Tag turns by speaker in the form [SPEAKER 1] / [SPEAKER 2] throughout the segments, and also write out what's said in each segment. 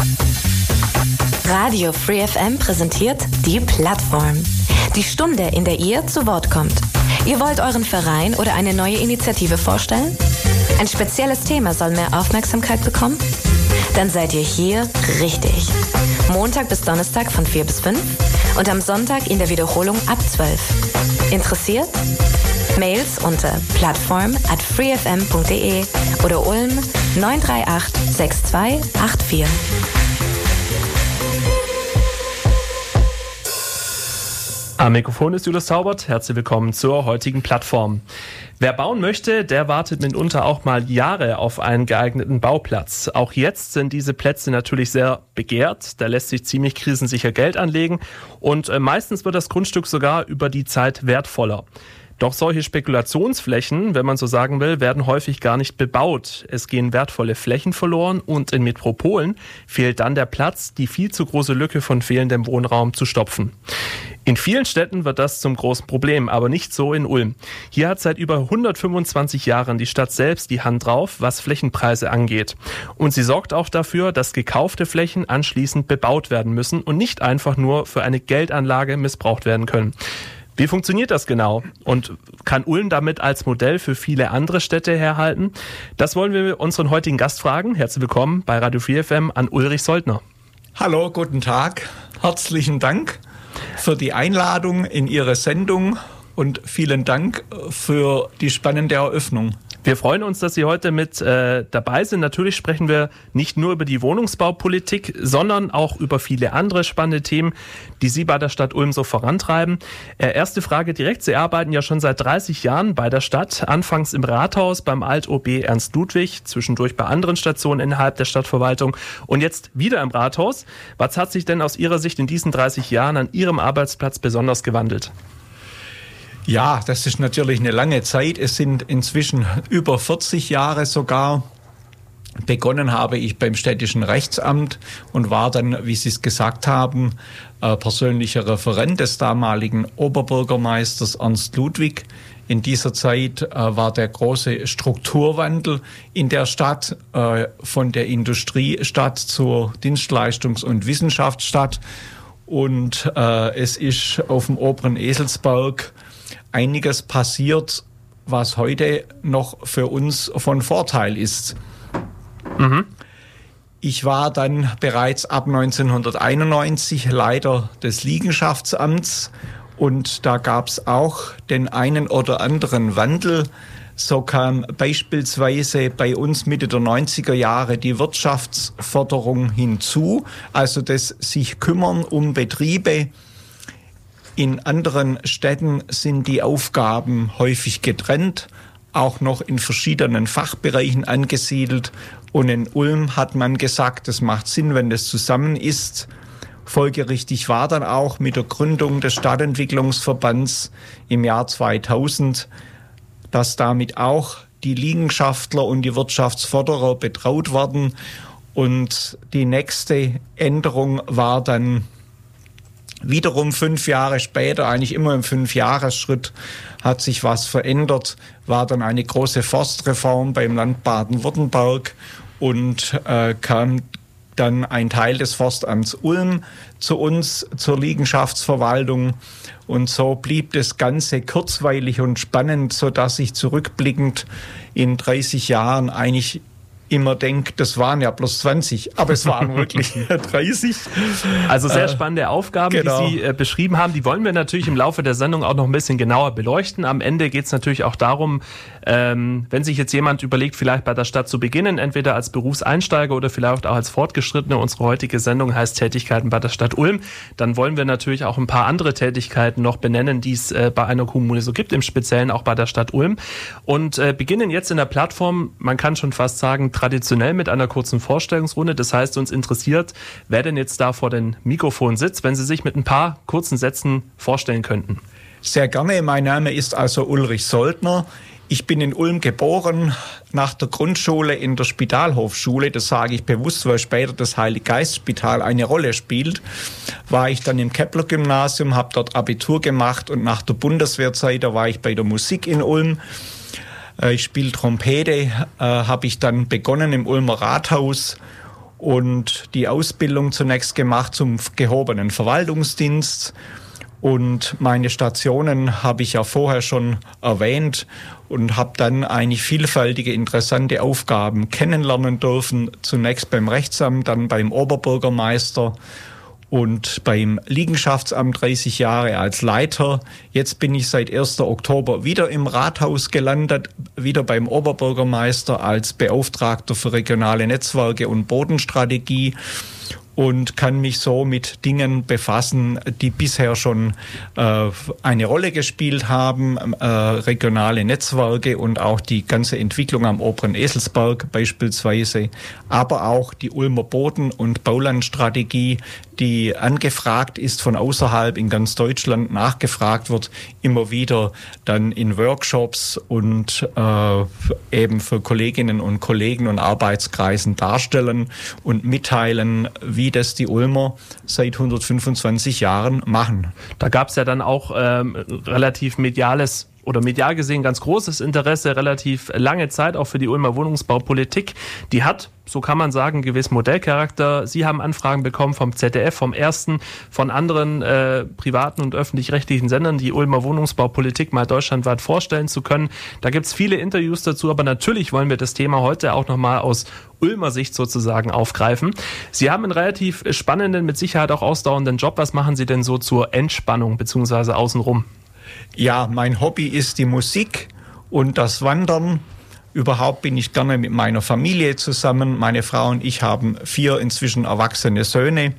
[SPEAKER 1] Radio Free FM präsentiert die Plattform. Die Stunde, in der ihr zu Wort kommt. Ihr wollt euren Verein oder eine neue Initiative vorstellen? Ein spezielles Thema soll mehr Aufmerksamkeit bekommen? Dann seid ihr hier richtig. Montag bis Donnerstag von 4 bis 5 und am Sonntag in der Wiederholung ab 12. Interessiert? Mails unter plattform@freefm.de oder Ulm 938 6284.
[SPEAKER 2] Am Mikrofon ist Julius Taubert. Herzlich willkommen zur heutigen Plattform. Wer bauen möchte, der wartet mitunter auch mal Jahre auf einen geeigneten Bauplatz. Auch jetzt sind diese Plätze natürlich sehr begehrt. Da lässt sich ziemlich krisensicher Geld anlegen und meistens wird das Grundstück sogar über die Zeit wertvoller. Doch solche Spekulationsflächen, wenn man so sagen will, werden häufig gar nicht bebaut. Es gehen wertvolle Flächen verloren und in Metropolen fehlt dann der Platz, die viel zu große Lücke von fehlendem Wohnraum zu stopfen. In vielen Städten wird das zum großen Problem, aber nicht so in Ulm. Hier hat seit über 125 Jahren die Stadt selbst die Hand drauf, was Flächenpreise angeht. Und sie sorgt auch dafür, dass gekaufte Flächen anschließend bebaut werden müssen und nicht einfach nur für eine Geldanlage missbraucht werden können. Wie funktioniert das genau? Und kann Ulm damit als Modell für viele andere Städte herhalten? Das wollen wir unseren heutigen Gast fragen. Herzlich willkommen bei Radio Free FM an Ulrich Soldner.
[SPEAKER 3] Hallo, guten Tag. Herzlichen Dank für die Einladung in Ihre Sendung und vielen Dank für die spannende Eröffnung.
[SPEAKER 2] Wir freuen uns, dass Sie heute mit dabei sind. Natürlich sprechen wir nicht nur über die Wohnungsbaupolitik, sondern auch über viele andere spannende Themen, die Sie bei der Stadt Ulm so vorantreiben. Erste Frage direkt. Sie arbeiten ja schon seit 30 Jahren bei der Stadt, anfangs im Rathaus beim Alt-OB Ernst Ludwig, zwischendurch bei anderen Stationen innerhalb der Stadtverwaltung und jetzt wieder im Rathaus. Was hat sich denn aus Ihrer Sicht in diesen 30 Jahren an Ihrem Arbeitsplatz besonders gewandelt?
[SPEAKER 3] Ja, das ist natürlich eine lange Zeit. Es sind inzwischen über 40 Jahre sogar. Begonnen habe ich beim städtischen Rechtsamt und war dann, wie Sie es gesagt haben, persönlicher Referent des damaligen Oberbürgermeisters Ernst Ludwig. In dieser Zeit war der große Strukturwandel in der Stadt von der Industriestadt zur Dienstleistungs- und Wissenschaftsstadt. Und es ist auf dem oberen Eselsberg einiges passiert, was heute noch für uns von Vorteil ist. Mhm. Ich war dann bereits ab 1991 Leiter des Liegenschaftsamts und da gab es auch den einen oder anderen Wandel. So kam beispielsweise bei uns Mitte der 90er Jahre die Wirtschaftsförderung hinzu, also das sich kümmern um Betriebe. In anderen Städten sind die Aufgaben häufig getrennt, auch noch in verschiedenen Fachbereichen angesiedelt. Und in Ulm hat man gesagt, es macht Sinn, wenn das zusammen ist. Folgerichtig war dann auch mit der Gründung des Stadtentwicklungsverbands im Jahr 2000, dass damit auch die Liegenschaftler und die Wirtschaftsförderer betraut werden. Und die nächste Änderung war dann wiederum 5 Jahre später, eigentlich immer im 5-Jahres-Schritt, hat sich was verändert, war dann eine große Forstreform beim Land Baden-Württemberg und kam dann ein Teil des Forstamts Ulm zu uns, zur Liegenschaftsverwaltung. Und so blieb das Ganze kurzweilig und spannend, sodass ich zurückblickend in 30 Jahren eigentlich immer denke, das waren ja bloß 20, aber es waren wirklich 30.
[SPEAKER 2] Also sehr spannende Aufgaben, genau, die Sie beschrieben haben. Die wollen wir natürlich im Laufe der Sendung auch noch ein bisschen genauer beleuchten. Am Ende geht es natürlich auch darum, wenn sich jetzt jemand überlegt, vielleicht bei der Stadt zu beginnen, entweder als Berufseinsteiger oder vielleicht auch als Fortgeschrittener. Unsere heutige Sendung heißt Tätigkeiten bei der Stadt Ulm. Dann wollen wir natürlich auch ein paar andere Tätigkeiten noch benennen, die es bei einer Kommune so gibt, im Speziellen auch bei der Stadt Ulm. Und beginnen jetzt in der Plattform, man kann schon fast sagen, traditionell mit einer kurzen Vorstellungsrunde. Das heißt, uns interessiert, wer denn jetzt da vor dem Mikrofon sitzt, wenn Sie sich mit ein paar kurzen Sätzen vorstellen könnten.
[SPEAKER 3] Sehr gerne. Mein Name ist also Ulrich Soldner. Ich bin in Ulm geboren, nach der Grundschule in der Spitalhofschule, das sage ich bewusst, weil später das Heilig-Geist-Spital eine Rolle spielt, war ich dann im Kepler-Gymnasium, habe dort Abitur gemacht und nach der Bundeswehrzeit, da war ich bei der Musik in Ulm. Ich spiele Trompete, habe ich dann begonnen im Ulmer Rathaus und die Ausbildung zunächst gemacht zum gehobenen Verwaltungsdienst. Und meine Stationen habe ich ja vorher schon erwähnt und habe dann eigentlich vielfältige, interessante Aufgaben kennenlernen dürfen. Zunächst beim Rechtsamt, dann beim Oberbürgermeister und beim Liegenschaftsamt 30 Jahre als Leiter. Jetzt bin ich seit 1. Oktober wieder im Rathaus gelandet, wieder beim Oberbürgermeister als Beauftragter für regionale Netzwerke und Bodenstrategie. Und kann mich so mit Dingen befassen, die bisher schon eine Rolle gespielt haben, regionale Netzwerke und auch die ganze Entwicklung am oberen Eselsberg beispielsweise, aber auch die Ulmer Boden- und Baulandstrategie, die angefragt ist von außerhalb in ganz Deutschland, nachgefragt wird, immer wieder dann in Workshops und eben für Kolleginnen und Kollegen und Arbeitskreisen darstellen und mitteilen, wie das die Ulmer seit 125 Jahren machen.
[SPEAKER 2] Da gab es ja dann auch relativ mediales oder medial gesehen ganz großes Interesse, relativ lange Zeit auch für die Ulmer Wohnungsbaupolitik. Die hat, so kann man sagen, gewiss Modellcharakter. Sie haben Anfragen bekommen vom ZDF, vom Ersten, von anderen privaten und öffentlich-rechtlichen Sendern, die Ulmer Wohnungsbaupolitik mal deutschlandweit vorstellen zu können. Da gibt es viele Interviews dazu, aber natürlich wollen wir das Thema heute auch nochmal aus Ulmer Sicht sozusagen aufgreifen. Sie haben einen relativ spannenden, mit Sicherheit auch ausdauernden Job. Was machen Sie denn so zur Entspannung bzw. außenrum?
[SPEAKER 3] Ja, mein Hobby ist die Musik und das Wandern. Überhaupt bin ich gerne mit meiner Familie zusammen. Meine Frau und ich haben 4 inzwischen erwachsene Söhne.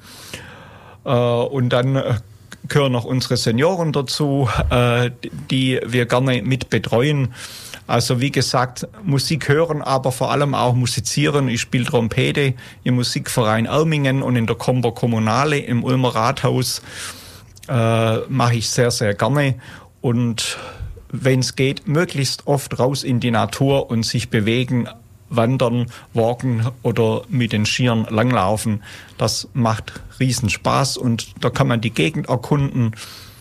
[SPEAKER 3] Und dann gehören noch unsere Senioren dazu, die wir gerne mit betreuen. Also wie gesagt, Musik hören, aber vor allem auch musizieren. Ich spiele Trompete im Musikverein Ermingen und in der Comber Kommunale im Ulmer Rathaus. Mache ich sehr, sehr gerne. Und wenn es geht, möglichst oft raus in die Natur und sich bewegen, wandern, walken oder mit den Skiern langlaufen. Das macht riesen Spaß und da kann man die Gegend erkunden.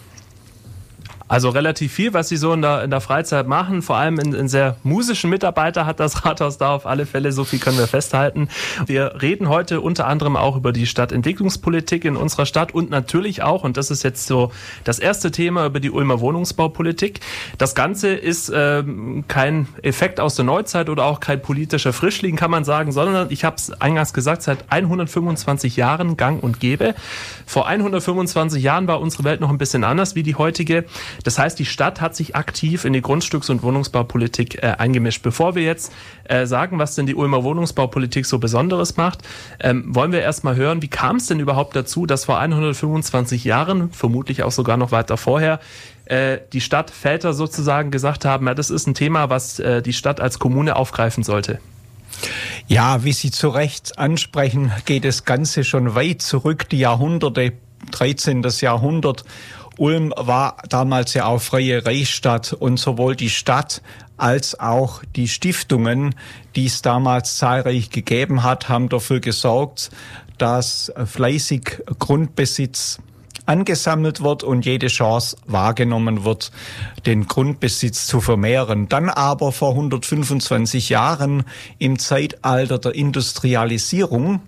[SPEAKER 2] Also relativ viel, was Sie so in der Freizeit machen. Vor allem in sehr musischen Mitarbeiter hat das Rathaus da auf alle Fälle. So viel können wir festhalten. Wir reden heute unter anderem auch über die Stadtentwicklungspolitik in unserer Stadt und natürlich auch, und das ist jetzt so das erste Thema, über die Ulmer Wohnungsbaupolitik. Das Ganze ist kein Effekt aus der Neuzeit oder auch kein politischer Frischling, kann man sagen, sondern, ich habe es eingangs gesagt, seit 125 Jahren gang und gäbe. Vor 125 Jahren war unsere Welt noch ein bisschen anders wie die heutige. Das heißt, die Stadt hat sich aktiv in die Grundstücks- und Wohnungsbaupolitik eingemischt. Bevor wir jetzt sagen, was denn die Ulmer Wohnungsbaupolitik so Besonderes macht, wollen wir erst mal hören, wie kam es denn überhaupt dazu, dass vor 125 Jahren, vermutlich auch sogar noch weiter vorher, die Stadtväter sozusagen gesagt haben, ja, das ist ein Thema, was die Stadt als Kommune aufgreifen sollte.
[SPEAKER 3] Ja, wie Sie zu Recht ansprechen, geht das Ganze schon weit zurück, die Jahrhunderte, 13. Jahrhundert. Ulm war damals ja auch freie Reichsstadt und sowohl die Stadt als auch die Stiftungen, die es damals zahlreich gegeben hat, haben dafür gesorgt, dass fleißig Grundbesitz angesammelt wird und jede Chance wahrgenommen wird, den Grundbesitz zu vermehren. Dann aber vor 125 Jahren im Zeitalter der Industrialisierung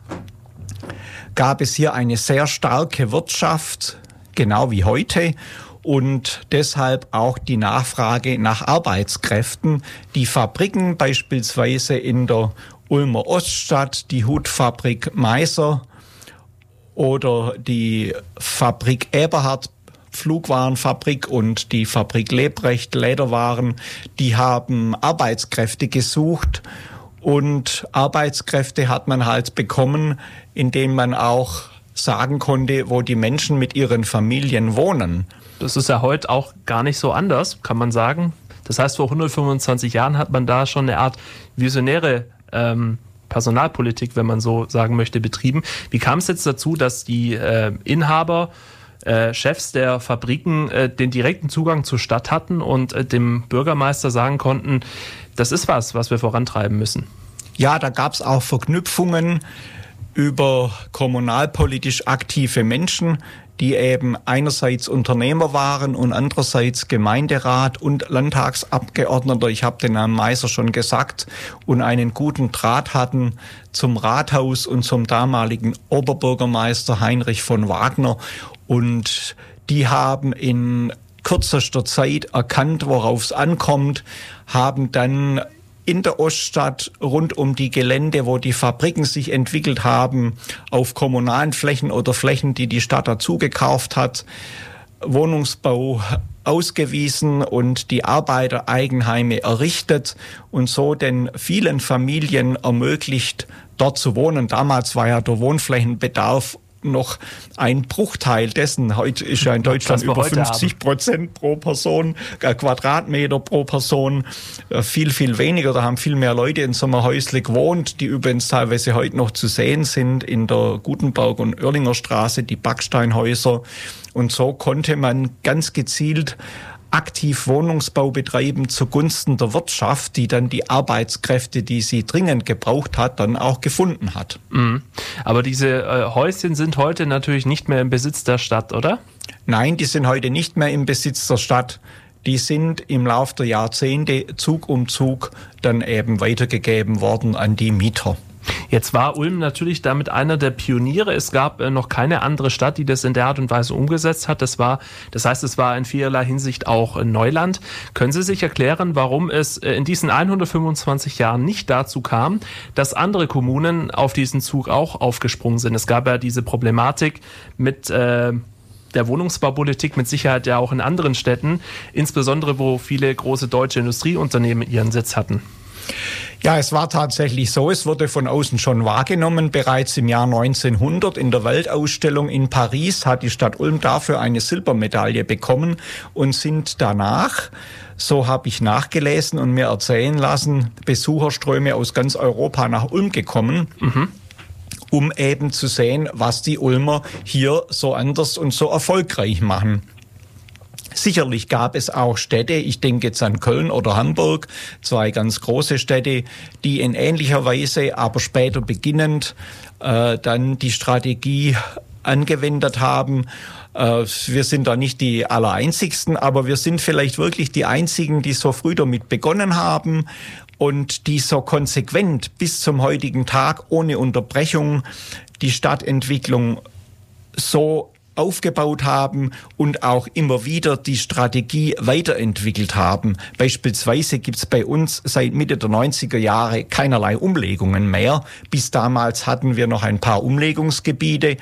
[SPEAKER 3] gab es hier eine sehr starke Wirtschaft, genau wie heute, und deshalb auch die Nachfrage nach Arbeitskräften. Die Fabriken beispielsweise in der Ulmer Oststadt, die Hutfabrik Meiser oder die Fabrik Eberhard, Flugwarenfabrik, und die Fabrik Lebrecht, Lederwaren, die haben Arbeitskräfte gesucht. Und Arbeitskräfte hat man halt bekommen, indem man auch sagen konnte, wo die Menschen mit ihren Familien wohnen.
[SPEAKER 2] Das ist ja heute auch gar nicht so anders, kann man sagen. Das heißt, vor 125 Jahren hat man da schon eine Art visionäre Personalpolitik, wenn man so sagen möchte, betrieben. Wie kam es jetzt dazu, dass die Inhaber, Chefs der Fabriken den direkten Zugang zur Stadt hatten und dem Bürgermeister sagen konnten, das ist was wir vorantreiben müssen?
[SPEAKER 3] Ja, da gab es auch Verknüpfungen. über kommunalpolitisch aktive Menschen, die eben einerseits Unternehmer waren und andererseits Gemeinderat und Landtagsabgeordneter, ich habe den Namen Meiser schon gesagt, und einen guten Draht hatten zum Rathaus und zum damaligen Oberbürgermeister Heinrich von Wagner. Und die haben in kürzester Zeit erkannt, worauf es ankommt, haben dann in der Oststadt rund um die Gelände, wo die Fabriken sich entwickelt haben, auf kommunalen Flächen oder Flächen, die die Stadt dazu gekauft hat, Wohnungsbau ausgewiesen und die Arbeitereigenheime errichtet und so den vielen Familien ermöglicht, dort zu wohnen. Damals war ja der Wohnflächenbedarf noch ein Bruchteil dessen. Heute ist ja in Deutschland über 50% pro Person, Quadratmeter pro Person, viel, viel weniger. Da haben viel mehr Leute in so einem Häusle gewohnt, die übrigens teilweise heute noch zu sehen sind in der Gutenberg- und Oerlinger Straße, die Backsteinhäuser. Und so konnte man ganz gezielt aktiv Wohnungsbau betreiben zugunsten der Wirtschaft, die dann die Arbeitskräfte, die sie dringend gebraucht hat, dann auch gefunden hat.
[SPEAKER 2] Mhm. Aber diese Häuschen sind heute natürlich nicht mehr im Besitz der Stadt, oder?
[SPEAKER 3] Nein, die sind heute nicht mehr im Besitz der Stadt. Die sind im Laufe der Jahrzehnte Zug um Zug dann eben weitergegeben worden an die Mieter.
[SPEAKER 2] Jetzt war Ulm natürlich damit einer der Pioniere. Es gab noch keine andere Stadt, die das in der Art und Weise umgesetzt hat. Das heißt, es war in vielerlei Hinsicht auch Neuland. Können Sie sich erklären, warum es in diesen 125 Jahren nicht dazu kam, dass andere Kommunen auf diesen Zug auch aufgesprungen sind? Es gab ja diese Problematik mit der Wohnungsbaupolitik mit Sicherheit ja auch in anderen Städten, insbesondere wo viele große deutsche Industrieunternehmen ihren Sitz hatten.
[SPEAKER 3] Ja, es war tatsächlich so, es wurde von außen schon wahrgenommen. Bereits im Jahr 1900 in der Weltausstellung in Paris hat die Stadt Ulm dafür eine Silbermedaille bekommen und sind danach, so habe ich nachgelesen und mir erzählen lassen, Besucherströme aus ganz Europa nach Ulm gekommen. Um eben zu sehen, was die Ulmer hier so anders und so erfolgreich machen. Sicherlich gab es auch Städte, ich denke jetzt an Köln oder Hamburg, zwei ganz große Städte, die in ähnlicher Weise, aber später beginnend, dann die Strategie angewendet haben. Wir sind da nicht die Allereinzigsten, aber wir sind vielleicht wirklich die Einzigen, die so früh damit begonnen haben und die so konsequent bis zum heutigen Tag ohne Unterbrechung die Stadtentwicklung so aufgebaut haben und auch immer wieder die Strategie weiterentwickelt haben. Beispielsweise gibt es bei uns seit Mitte der 90er Jahre keinerlei Umlegungen mehr. Bis damals hatten wir noch ein paar Umlegungsgebiete.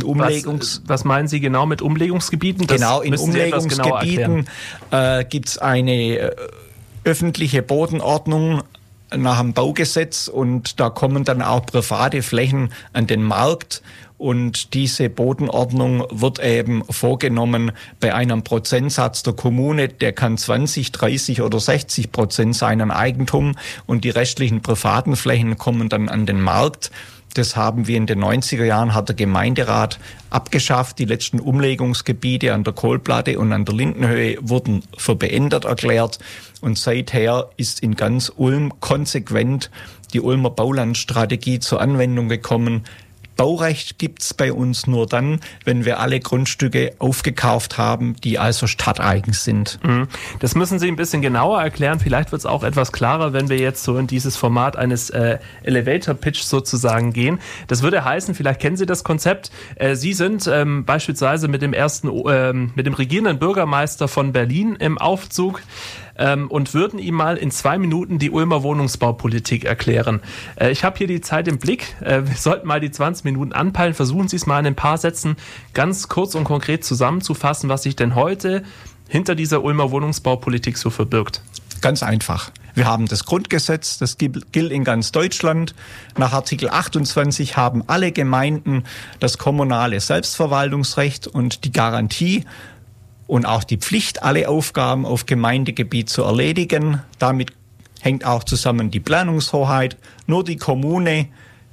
[SPEAKER 2] Was meinen Sie genau mit Umlegungsgebieten?
[SPEAKER 3] Das genau, in Umlegungsgebieten gibt es eine öffentliche Bodenordnung nach dem Baugesetz und da kommen dann auch private Flächen an den Markt. Und diese Bodenordnung wird eben vorgenommen bei einem Prozentsatz der Kommune, der kann 20, 30 oder 60% sein an Eigentum und die restlichen privaten Flächen kommen dann an den Markt. Das haben wir in den 90er Jahren, hat der Gemeinderat abgeschafft. Die letzten Umlegungsgebiete an der Kohlplatte und an der Lindenhöhe wurden für beendet erklärt. Und seither ist in ganz Ulm konsequent die Ulmer Baulandstrategie zur Anwendung gekommen. Baurecht gibt's bei uns nur dann, wenn wir alle Grundstücke aufgekauft haben, die also stadteigen sind.
[SPEAKER 2] Das müssen Sie ein bisschen genauer erklären. Vielleicht wird es auch etwas klarer, wenn wir jetzt so in dieses Format eines Elevator-Pitch sozusagen gehen. Das würde heißen, vielleicht kennen Sie das Konzept. Sie sind beispielsweise mit dem regierenden Bürgermeister von Berlin im Aufzug und würden ihm mal in 2 Minuten die Ulmer Wohnungsbaupolitik erklären. Ich habe hier die Zeit im Blick. Wir sollten mal die 20 Minuten anpeilen. Versuchen Sie es mal in ein paar Sätzen ganz kurz und konkret zusammenzufassen, was sich denn heute hinter dieser Ulmer Wohnungsbaupolitik so verbirgt.
[SPEAKER 3] Ganz einfach. Wir haben das Grundgesetz, das gilt in ganz Deutschland. Nach Artikel 28 haben alle Gemeinden das kommunale Selbstverwaltungsrecht und die Garantie und auch die Pflicht, alle Aufgaben auf Gemeindegebiet zu erledigen. Damit hängt auch zusammen die Planungshoheit. Nur die Kommune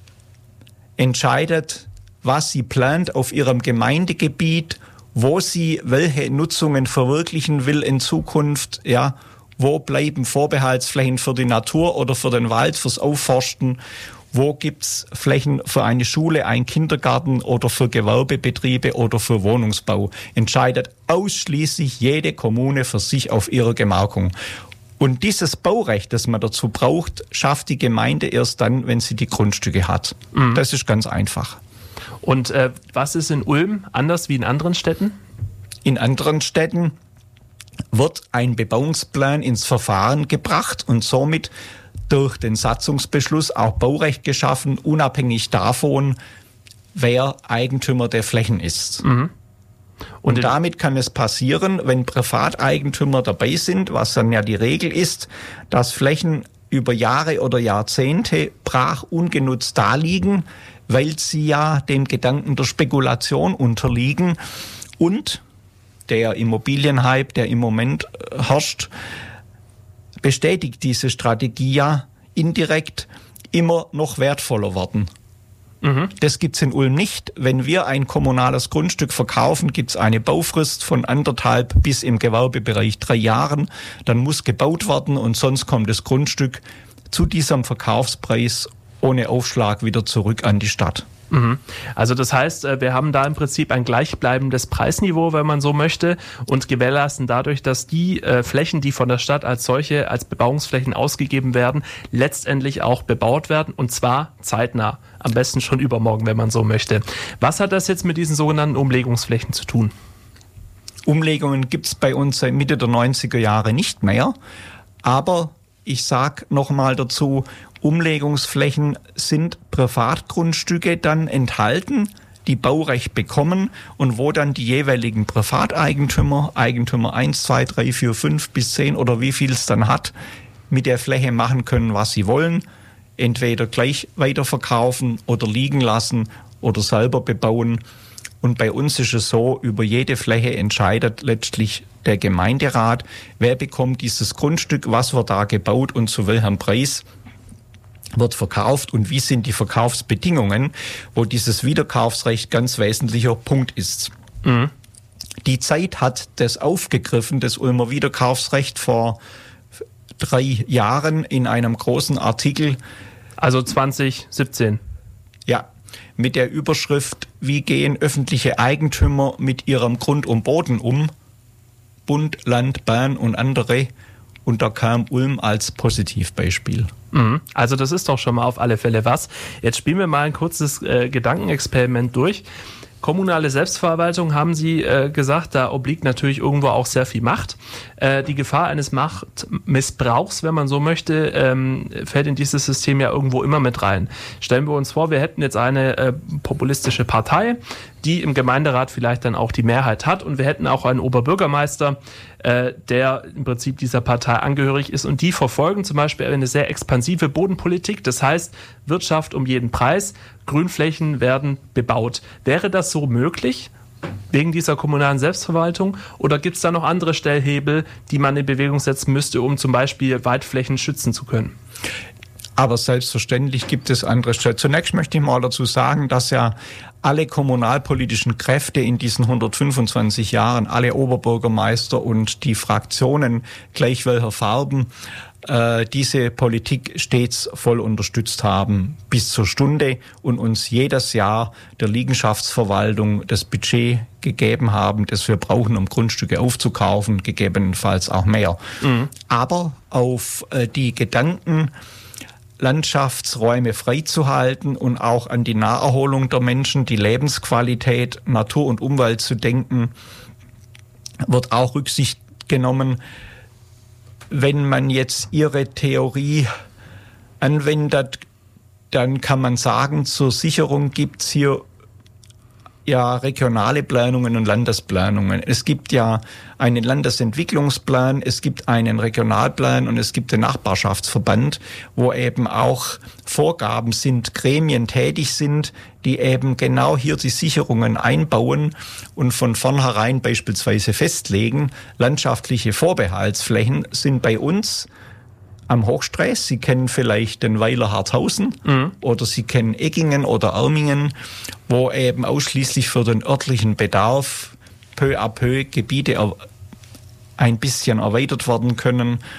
[SPEAKER 3] entscheidet, was sie plant auf ihrem Gemeindegebiet, wo sie welche Nutzungen verwirklichen will in Zukunft, wo bleiben Vorbehaltsflächen für die Natur oder für den Wald, fürs Aufforsten. wo gibt's Flächen für eine Schule, einen Kindergarten oder für Gewerbebetriebe oder für Wohnungsbau. Entscheidet ausschließlich jede Kommune für sich auf ihrer Gemarkung. Und dieses Baurecht, das man dazu braucht, schafft die Gemeinde erst dann, wenn sie die Grundstücke hat. Das ist ganz einfach.
[SPEAKER 2] Und was ist in Ulm anders wie in anderen Städten?
[SPEAKER 3] In anderen Städten wird ein Bebauungsplan ins Verfahren gebracht und somit durch den Satzungsbeschluss auch Baurecht geschaffen, unabhängig davon, wer Eigentümer der Flächen ist. Und damit kann es passieren, wenn Privateigentümer dabei sind, was dann ja die Regel ist, dass Flächen über Jahre oder Jahrzehnte brach ungenutzt daliegen, weil sie ja dem Gedanken der Spekulation unterliegen und der Immobilienhype, der im Moment herrscht, bestätigt diese Strategie ja indirekt immer noch wertvoller werden. Das gibt's in Ulm nicht. Wenn wir ein kommunales Grundstück verkaufen, gibt's eine Baufrist von 1,5 bis im Gewerbebereich 3 Jahren. Dann muss gebaut werden und sonst kommt das Grundstück zu diesem Verkaufspreis ohne Aufschlag wieder zurück an die Stadt.
[SPEAKER 2] Also das heißt, wir haben da im Prinzip ein gleichbleibendes Preisniveau, wenn man so möchte, und gewährleisten dadurch, dass die Flächen, die von der Stadt als solche, als Bebauungsflächen ausgegeben werden, letztendlich auch bebaut werden, und zwar zeitnah. Am besten schon übermorgen, wenn man so möchte. Was hat das jetzt mit diesen sogenannten Umlegungsflächen zu tun?
[SPEAKER 3] Umlegungen gibt's bei uns seit Mitte der 90er Jahre nicht mehr, aber ich sage nochmal dazu, Umlegungsflächen sind Privatgrundstücke dann enthalten, die Baurecht bekommen und wo dann die jeweiligen Privateigentümer, Eigentümer 1, 2, 3, 4, 5 bis 10 oder wie viel es dann hat, mit der Fläche machen können, was sie wollen. Entweder gleich weiterverkaufen oder liegen lassen oder selber bebauen. Und bei uns ist es so, über jede Fläche entscheidet letztlich der Gemeinderat, wer bekommt dieses Grundstück, was wird da gebaut und zu welchem Preis wird verkauft und wie sind die Verkaufsbedingungen, wo dieses Wiederkaufsrecht ganz wesentlicher Punkt ist. Die Zeit hat das aufgegriffen, das Ulmer Wiederkaufsrecht, vor 3 Jahren in einem großen Artikel.
[SPEAKER 2] Also 2017.
[SPEAKER 3] Ja, mit der Überschrift, wie gehen öffentliche Eigentümer mit ihrem Grund und Boden um? Bund, Land, Bahn und andere. Und da kam Ulm als Positivbeispiel.
[SPEAKER 2] Also das ist doch schon mal auf alle Fälle was. Jetzt spielen wir mal ein kurzes Gedankenexperiment durch. Kommunale Selbstverwaltung, haben Sie gesagt, da obliegt natürlich irgendwo auch sehr viel Macht. Die Gefahr eines Machtmissbrauchs, wenn man so möchte, fällt in dieses System ja irgendwo immer mit rein. Stellen wir uns vor, wir hätten jetzt eine populistische Partei, die im Gemeinderat vielleicht dann auch die Mehrheit hat, und wir hätten auch einen Oberbürgermeister, der im Prinzip dieser Partei angehörig ist, und die verfolgen zum Beispiel eine sehr expansive Bodenpolitik, das heißt Wirtschaft um jeden Preis, Grünflächen werden bebaut. Wäre das so möglich wegen dieser kommunalen Selbstverwaltung, oder gibt es da noch andere Stellhebel, die man in Bewegung setzen müsste, um zum Beispiel Waldflächen schützen zu können?
[SPEAKER 3] Aber selbstverständlich gibt es andere Stellen. Zunächst möchte ich mal dazu sagen, dass ja alle kommunalpolitischen Kräfte in diesen 125 Jahren, alle Oberbürgermeister und die Fraktionen gleich welcher Farben, diese Politik stets voll unterstützt haben bis zur Stunde und uns jedes Jahr der Liegenschaftsverwaltung das Budget gegeben haben, das wir brauchen, um Grundstücke aufzukaufen, gegebenenfalls auch mehr. Aber auf die Gedanken, Landschaftsräume freizuhalten und auch an die Naherholung der Menschen, die Lebensqualität, Natur und Umwelt zu denken, wird auch Rücksicht genommen. Wenn man jetzt Ihre Theorie anwendet, dann kann man sagen, zur Sicherung gibt es hier ja regionale Planungen und Landesplanungen. Es gibt ja einen Landesentwicklungsplan, es gibt einen Regionalplan und es gibt den Nachbarschaftsverband, wo eben auch Vorgaben sind, Gremien tätig sind, die eben genau hier die Sicherungen einbauen und von vornherein beispielsweise festlegen. Landschaftliche Vorbehaltsflächen sind bei uns am Hochstress. Sie kennen vielleicht den Weiler Harthausen oder Sie kennen Eggingen oder Ermingen, wo eben ausschließlich für den örtlichen Bedarf peu à peu Gebiete ein bisschen erweitert werden können.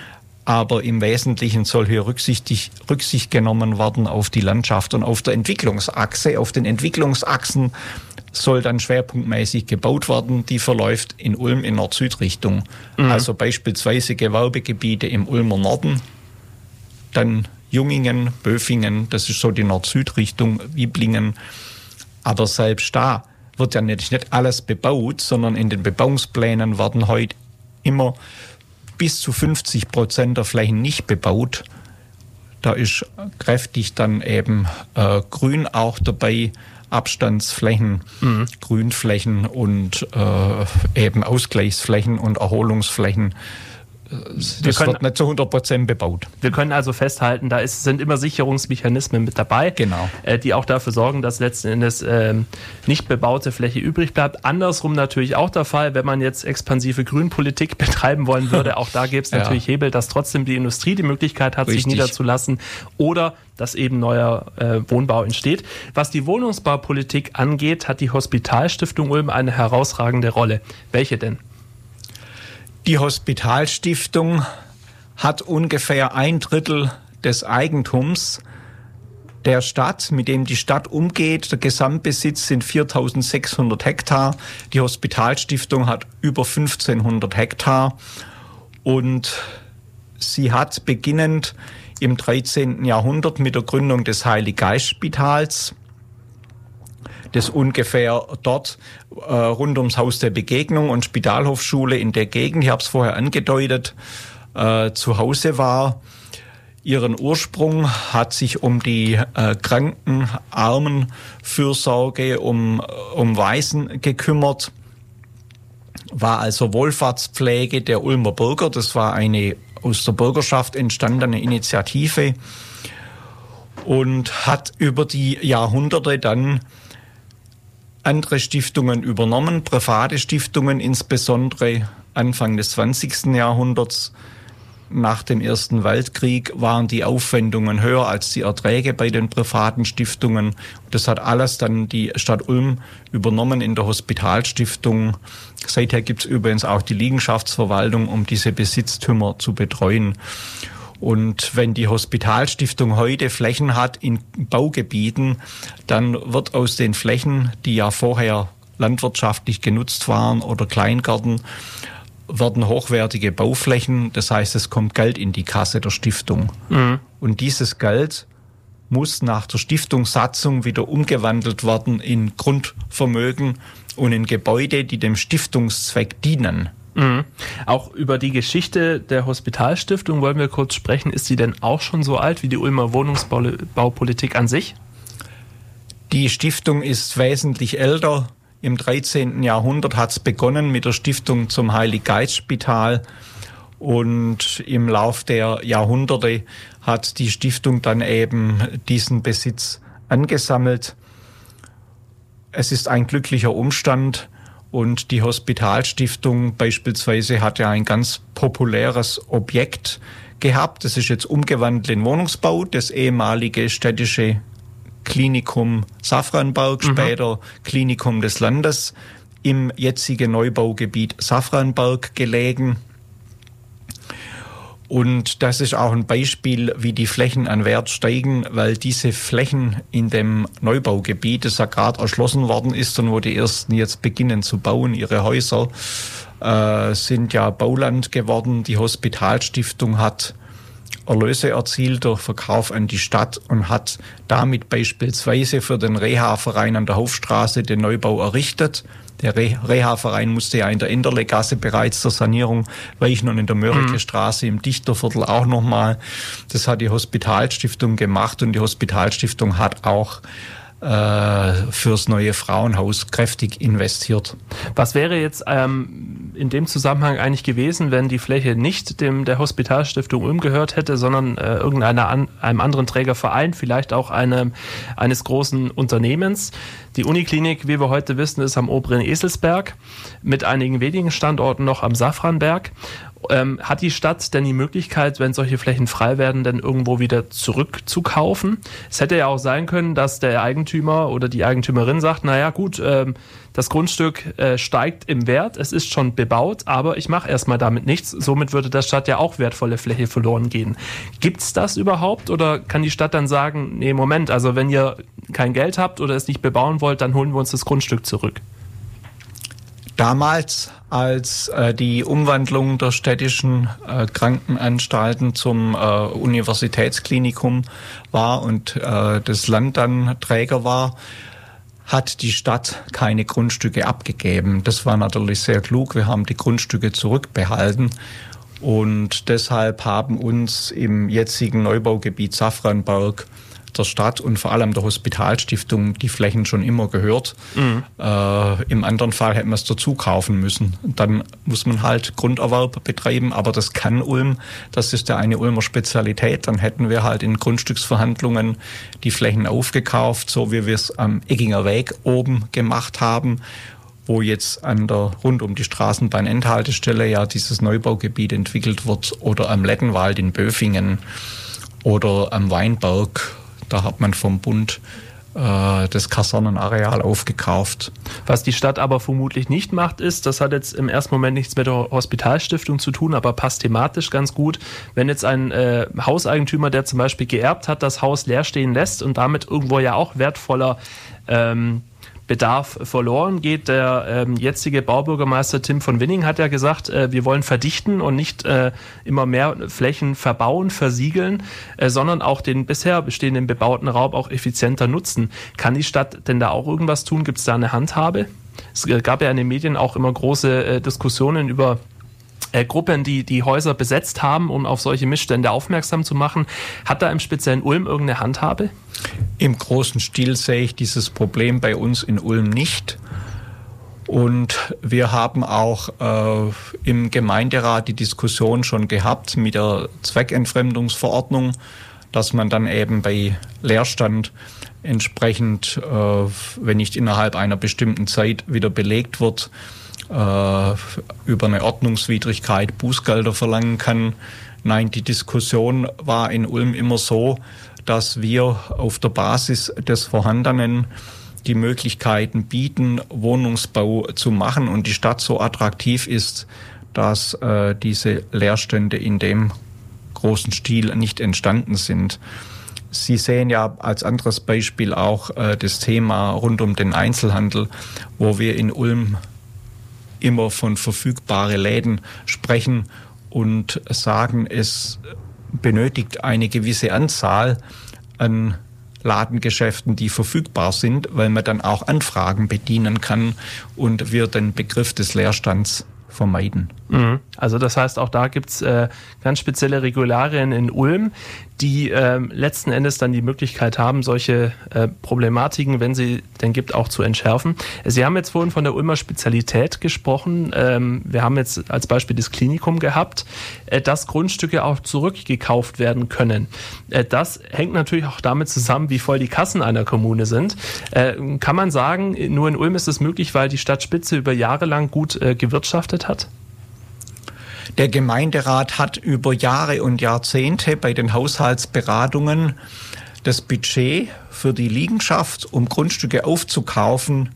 [SPEAKER 3] aber im Wesentlichen soll hier Rücksicht genommen werden auf die Landschaft und auf der Entwicklungsachse. Auf den Entwicklungsachsen soll dann schwerpunktmäßig gebaut werden. Die verläuft in Ulm in Nord-Süd-Richtung. Also beispielsweise Gewerbegebiete im Ulmer Norden, dann Jungingen, Böfingen, das ist so die Nord-Süd-Richtung, Wiblingen. Aber selbst da wird ja nicht alles bebaut, sondern in den Bebauungsplänen werden heute immer bis zu 50% der Flächen nicht bebaut. Da ist kräftig dann eben Grün auch dabei, Abstandsflächen, Grünflächen und eben Ausgleichsflächen und Erholungsflächen. Das wird nicht zu 100% bebaut.
[SPEAKER 2] Wir können also festhalten, da sind immer Sicherungsmechanismen mit dabei,
[SPEAKER 3] genau,
[SPEAKER 2] die auch dafür sorgen, dass letzten Endes nicht bebaute Fläche übrig bleibt. Andersrum natürlich auch der Fall, wenn man jetzt expansive Grünpolitik betreiben wollen würde. Auch da gäbe es natürlich Hebel, dass trotzdem die Industrie die Möglichkeit hat, sich niederzulassen oder dass eben neuer Wohnbau entsteht. Was die Wohnungsbaupolitik angeht, hat die Hospitalstiftung Ulm eine herausragende Rolle. Welche denn?
[SPEAKER 3] Die Hospitalstiftung hat ungefähr 1/3 des Eigentums der Stadt, mit dem die Stadt umgeht. Der Gesamtbesitz sind 4.600 Hektar. Die Hospitalstiftung hat über 1.500 Hektar und sie hat beginnend im 13. Jahrhundert mit der Gründung des Heilig-Geist-Spitals, das ungefähr dort rund ums Haus der Begegnung und Spitalhofschule in der Gegend, ich habe es vorher angedeutet, zu Hause war. Ihren Ursprung hat sich um die Kranken, Armenfürsorge, um Waisen gekümmert, war also Wohlfahrtspflege der Ulmer Bürger. Das war eine aus der Bürgerschaft entstandene Initiative und hat über die Jahrhunderte dann andere Stiftungen übernommen, private Stiftungen, insbesondere Anfang des 20. Jahrhunderts. Nach dem Ersten Weltkrieg waren die Aufwendungen höher als die Erträge bei den privaten Stiftungen. Das hat alles dann die Stadt Ulm übernommen in der Hospitalstiftung. Seither gibt es übrigens auch die Liegenschaftsverwaltung, um diese Besitztümer zu betreuen. Und wenn die Hospitalstiftung heute Flächen hat in Baugebieten, dann wird aus den Flächen, die ja vorher landwirtschaftlich genutzt waren oder Kleingärten, werden hochwertige Bauflächen. Das heißt, es kommt Geld in die Kasse der Stiftung. Und dieses Geld muss nach der Stiftungssatzung wieder umgewandelt werden in Grundvermögen und in Gebäude, die dem Stiftungszweck dienen.
[SPEAKER 2] Auch über die Geschichte der Hospitalstiftung wollen wir kurz sprechen. Ist sie denn auch schon so alt wie die Ulmer Wohnungsbaupolitik an sich?
[SPEAKER 3] Die Stiftung ist wesentlich älter. Im 13. Jahrhundert hat es begonnen mit der Stiftung zum Heilig-Geist-Spital und im Lauf der Jahrhunderte hat die Stiftung dann eben diesen Besitz angesammelt. Es ist ein glücklicher Umstand. Und die Hospitalstiftung beispielsweise hat ja ein ganz populäres Objekt gehabt. Das ist jetzt umgewandelt in Wohnungsbau, das ehemalige städtische Klinikum Safranberg, später Klinikum des Landes, im jetzigen Neubaugebiet Safranberg gelegen. Und das ist auch ein Beispiel, wie die Flächen an Wert steigen, weil diese Flächen in dem Neubaugebiet, das ja gerade erschlossen worden ist und wo die Ersten jetzt beginnen zu bauen, ihre Häuser, sind ja Bauland geworden. Die Hospitalstiftung hat Erlöse erzielt durch Verkauf an die Stadt und hat damit beispielsweise für den Reha-Verein an der Hofstraße den Neubau errichtet. Der Reha-Verein musste ja in der Enderle-Gasse bereits zur Sanierung weichen und in der Mörike-Straße im Dichterviertel auch nochmal. Das hat die Hospitalstiftung gemacht und die Hospitalstiftung hat auch fürs neue Frauenhaus kräftig investiert.
[SPEAKER 2] Was wäre jetzt in dem Zusammenhang eigentlich gewesen, wenn die Fläche nicht der Hospitalstiftung Ulm gehört hätte, sondern einem anderen Trägerverein, vielleicht auch eines großen Unternehmens? Die Uniklinik, wie wir heute wissen, ist am oberen Eselsberg mit einigen wenigen Standorten noch am Safranberg. Hat die Stadt denn die Möglichkeit, wenn solche Flächen frei werden, dann irgendwo wieder zurückzukaufen? Es hätte ja auch sein können, dass der Eigentümer oder die Eigentümerin sagt, naja gut, das Grundstück steigt im Wert, es ist schon bebaut, aber ich mache erstmal damit nichts. Somit würde der Stadt ja auch wertvolle Fläche verloren gehen. Gibt's das überhaupt oder kann die Stadt dann sagen, nee, Moment, also wenn ihr kein Geld habt oder es nicht bebauen wollt, dann holen wir uns das Grundstück zurück?
[SPEAKER 3] Damals, als die Umwandlung der städtischen Krankenanstalten zum Universitätsklinikum war und das Land dann Träger war, hat die Stadt keine Grundstücke abgegeben. Das war natürlich sehr klug. Wir haben die Grundstücke zurückbehalten und deshalb haben uns im jetzigen Neubaugebiet Safranberg der Stadt und vor allem der Hospitalstiftung die Flächen schon immer gehört. Mhm. Im anderen Fall hätten wir es dazu kaufen müssen. Dann muss man halt Grunderwerb betreiben, aber das kann Ulm. Das ist ja eine Ulmer Spezialität. Dann hätten wir halt in Grundstücksverhandlungen die Flächen aufgekauft, so wie wir es am Egginger Weg oben gemacht haben, wo jetzt rund um die Straßenbahnendhaltestelle ja dieses Neubaugebiet entwickelt wird, oder am Lettenwald in Böfingen oder am Weinberg. Da hat man vom Bund das Kasernenareal aufgekauft.
[SPEAKER 2] Was die Stadt aber vermutlich nicht macht, ist, das hat jetzt im ersten Moment nichts mit der Hospitalstiftung zu tun, aber passt thematisch ganz gut, wenn jetzt ein Hauseigentümer, der zum Beispiel geerbt hat, das Haus leer stehen lässt und damit irgendwo ja auch wertvoller Bedarf verloren geht. Der jetzige Baubürgermeister Tim von Winning hat ja gesagt, wir wollen verdichten und nicht immer mehr Flächen verbauen, versiegeln, sondern auch den bisher bestehenden bebauten Raum auch effizienter nutzen. Kann die Stadt denn da auch irgendwas tun? Gibt es da eine Handhabe? Es gab ja in den Medien auch immer große Diskussionen über Gruppen, die Häuser besetzt haben, um auf solche Missstände aufmerksam zu machen. Hat da im speziellen Ulm irgendeine Handhabe?
[SPEAKER 3] Im großen Stil sehe ich dieses Problem bei uns in Ulm nicht. Und wir haben auch im Gemeinderat die Diskussion schon gehabt mit der Zweckentfremdungsverordnung, dass man dann eben bei Leerstand entsprechend, wenn nicht innerhalb einer bestimmten Zeit wieder belegt wird, über eine Ordnungswidrigkeit Bußgelder verlangen kann. Nein, die Diskussion war in Ulm immer so, dass wir auf der Basis des Vorhandenen die Möglichkeiten bieten, Wohnungsbau zu machen und die Stadt so attraktiv ist, dass diese Leerstände in dem großen Stil nicht entstanden sind. Sie sehen ja als anderes Beispiel auch das Thema rund um den Einzelhandel, wo wir in Ulm immer von verfügbare Läden sprechen und sagen, es benötigt eine gewisse Anzahl an Ladengeschäften, die verfügbar sind, weil man dann auch Anfragen bedienen kann und wir den Begriff des Leerstands vermeiden.
[SPEAKER 2] Also das heißt, auch da gibt es ganz spezielle Regularien in Ulm, die letzten Endes dann die Möglichkeit haben, solche Problematiken, wenn sie denn gibt, auch zu entschärfen. Sie haben jetzt vorhin von der Ulmer Spezialität gesprochen. Wir haben jetzt als Beispiel das Klinikum gehabt, dass Grundstücke auch zurückgekauft werden können. Das hängt natürlich auch damit zusammen, wie voll die Kassen einer Kommune sind. Kann man sagen, nur in Ulm ist es möglich, weil die Stadt Spitze über Jahre lang gut gewirtschaftet hat?
[SPEAKER 3] Der Gemeinderat hat über Jahre und Jahrzehnte bei den Haushaltsberatungen das Budget für die Liegenschaft, um Grundstücke aufzukaufen,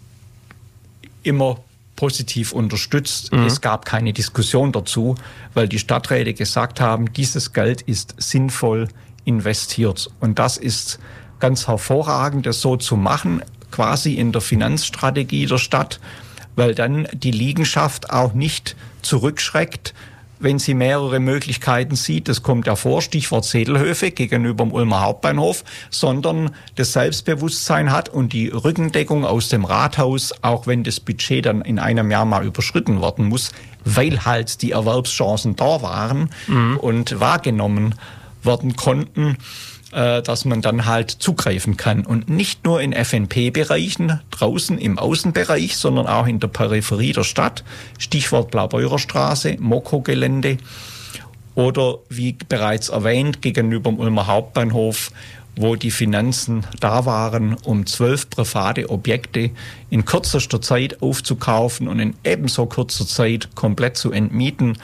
[SPEAKER 3] immer positiv unterstützt. Es gab keine Diskussion dazu, weil die Stadträte gesagt haben, dieses Geld ist sinnvoll investiert. Und das ist ganz hervorragend, das so zu machen, quasi in der Finanzstrategie der Stadt, weil dann die Liegenschaft auch nicht zurückschreckt, wenn sie mehrere Möglichkeiten sieht. Das kommt ja vor, Stichwort Sedelhöfe gegenüber dem Ulmer Hauptbahnhof, sondern das Selbstbewusstsein hat und die Rückendeckung aus dem Rathaus, auch wenn das Budget dann in einem Jahr mal überschritten werden muss, weil halt die Erwerbschancen da waren und wahrgenommen werden konnten, dass man dann halt zugreifen kann. Und nicht nur in FNP-Bereichen, draußen im Außenbereich, sondern auch in der Peripherie der Stadt. Stichwort Blaubeurer-Straße, Moko-Gelände oder wie bereits erwähnt, gegenüber dem Ulmer Hauptbahnhof, wo die Finanzen da waren, um 12 private Objekte in kürzester Zeit aufzukaufen und in ebenso kurzer Zeit komplett zu entmieten.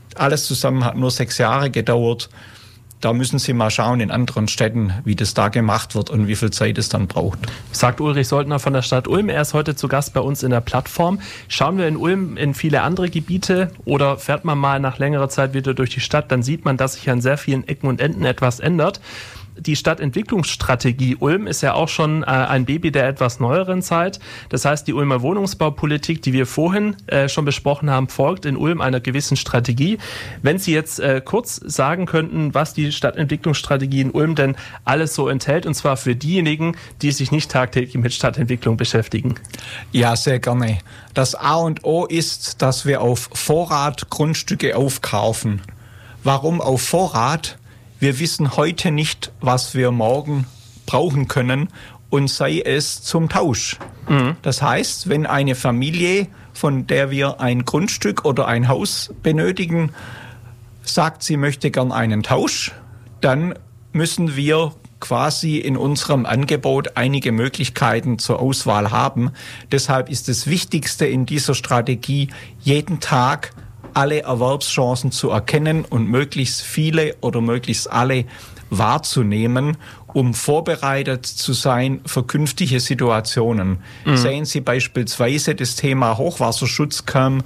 [SPEAKER 3] Alles zusammen hat nur 6 Jahre gedauert. Da müssen Sie mal schauen in anderen Städten, wie das da gemacht wird und wie viel Zeit es dann braucht.
[SPEAKER 2] Sagt Ulrich Soldner von der Stadt Ulm. Er ist heute zu Gast bei uns in der Plattform. Schauen wir in Ulm in viele andere Gebiete oder fährt man mal nach längerer Zeit wieder durch die Stadt, dann sieht man, dass sich an sehr vielen Ecken und Enden etwas ändert. Die Stadtentwicklungsstrategie Ulm ist ja auch schon ein Baby der etwas neueren Zeit. Das heißt, die Ulmer Wohnungsbaupolitik, die wir vorhin schon besprochen haben, folgt in Ulm einer gewissen Strategie. Wenn Sie jetzt kurz sagen könnten, was die Stadtentwicklungsstrategie in Ulm denn alles so enthält, und zwar für diejenigen, die sich nicht tagtäglich mit Stadtentwicklung beschäftigen.
[SPEAKER 3] Ja, sehr gerne. Das A und O ist, dass wir auf Vorrat Grundstücke aufkaufen. Warum auf Vorrat? Wir wissen heute nicht, was wir morgen brauchen können und sei es zum Tausch. Das heißt, wenn eine Familie, von der wir ein Grundstück oder ein Haus benötigen, sagt, sie möchte gern einen Tausch, dann müssen wir quasi in unserem Angebot einige Möglichkeiten zur Auswahl haben. Deshalb ist das Wichtigste in dieser Strategie, jeden Tag alle Erwerbschancen zu erkennen und möglichst viele oder möglichst alle wahrzunehmen, um vorbereitet zu sein für künftige Situationen. Sehen Sie beispielsweise, das Thema Hochwasserschutz kam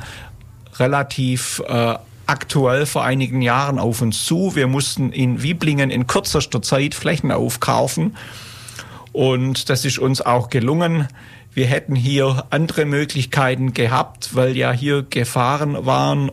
[SPEAKER 3] relativ aktuell vor einigen Jahren auf uns zu. Wir mussten in Wieblingen in kürzester Zeit Flächen aufkaufen und das ist uns auch gelungen. Wir hätten hier andere Möglichkeiten gehabt, weil ja hier Gefahren waren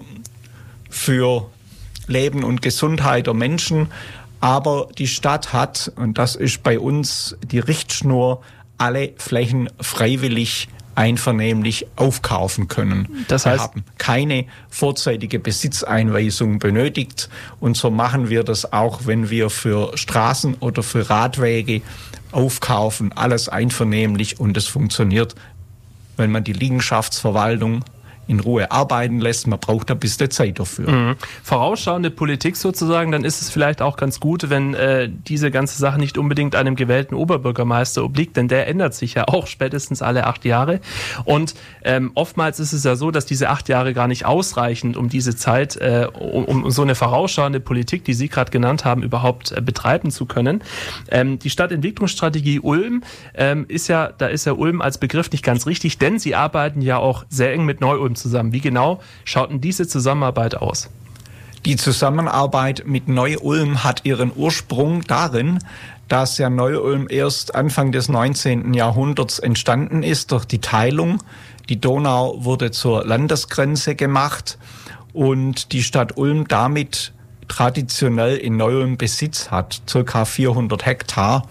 [SPEAKER 3] für Leben und Gesundheit der Menschen. Aber die Stadt hat, und das ist bei uns die Richtschnur, alle Flächen freiwillig einvernehmlich aufkaufen können. Das heißt, wir haben keine vorzeitige Besitzeinweisung benötigt. Und so machen wir das auch, wenn wir für Straßen oder für Radwege aufkaufen, alles einvernehmlich, und es funktioniert, wenn man die Liegenschaftsverwaltung in Ruhe arbeiten lässt. Man braucht ein bisschen Zeit dafür.
[SPEAKER 2] Vorausschauende Politik sozusagen, dann ist es vielleicht auch ganz gut, wenn diese ganze Sache nicht unbedingt einem gewählten Oberbürgermeister obliegt, denn der ändert sich ja auch spätestens alle 8 Jahre. Und oftmals ist es ja so, dass diese 8 Jahre gar nicht ausreichen, um diese Zeit, um so eine vorausschauende Politik, die Sie gerade genannt haben, überhaupt betreiben zu können. Die Stadtentwicklungsstrategie Ulm da ist ja Ulm als Begriff nicht ganz richtig, denn Sie arbeiten ja auch sehr eng mit Neu-Ulm zusammen. Wie genau schaut denn diese Zusammenarbeit aus?
[SPEAKER 3] Die Zusammenarbeit mit Neu-Ulm hat ihren Ursprung darin, dass ja Neu-Ulm erst Anfang des 19. Jahrhunderts entstanden ist durch die Teilung. Die Donau wurde zur Landesgrenze gemacht und die Stadt Ulm damit traditionell in Neu-Ulm Besitz hat, ca. 400 Hektar.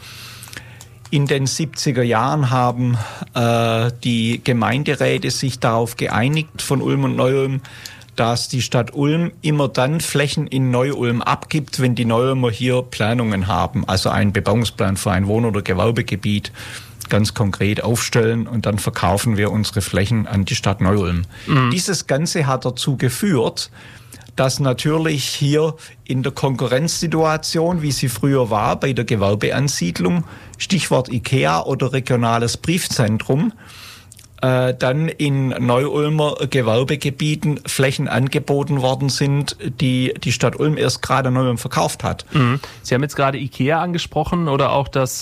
[SPEAKER 3] In den 70er Jahren haben die Gemeinderäte sich darauf geeinigt von Ulm und Neu-Ulm, dass die Stadt Ulm immer dann Flächen in Neu-Ulm abgibt, wenn die Neu-Ulmer hier Planungen haben, also einen Bebauungsplan für ein Wohn- oder Gewerbegebiet ganz konkret aufstellen, und dann verkaufen wir unsere Flächen an die Stadt Neu-Ulm. Dieses Ganze hat dazu geführt, dass natürlich hier in der Konkurrenzsituation, wie sie früher war, bei der Gewerbeansiedlung, Stichwort IKEA oder regionales Briefzentrum, dann in Neu-Ulmer Gewerbegebieten Flächen angeboten worden sind, die die Stadt Ulm erst gerade Neu-Ulm verkauft hat.
[SPEAKER 2] Sie haben jetzt gerade IKEA angesprochen oder auch das